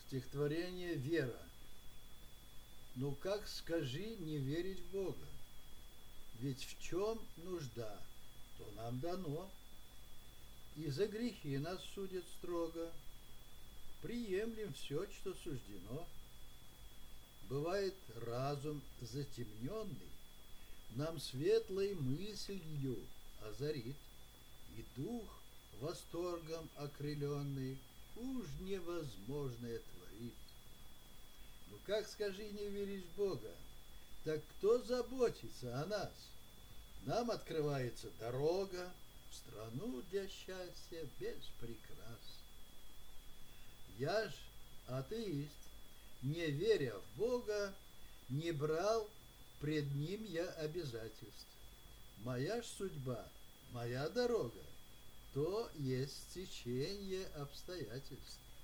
Стихотворение «Вера». Ну как, скажи, не верить в Бога? Ведь в чем нужда, то нам дано. И за грехи нас судят строго. Приемлем все, что суждено. Бывает разум затемненный, нам светлой мыслью озарит, и дух восторгом окрыленный уж невозможное творит. Ну как, скажи, не веришь в Бога? Так кто заботится о нас? Нам открывается дорога в страну для счастья без прикрас. Я ж атеист, не веря в Бога, не брал пред Ним я обязательств. Моя ж судьба, моя дорога, то есть течение обстоятельств.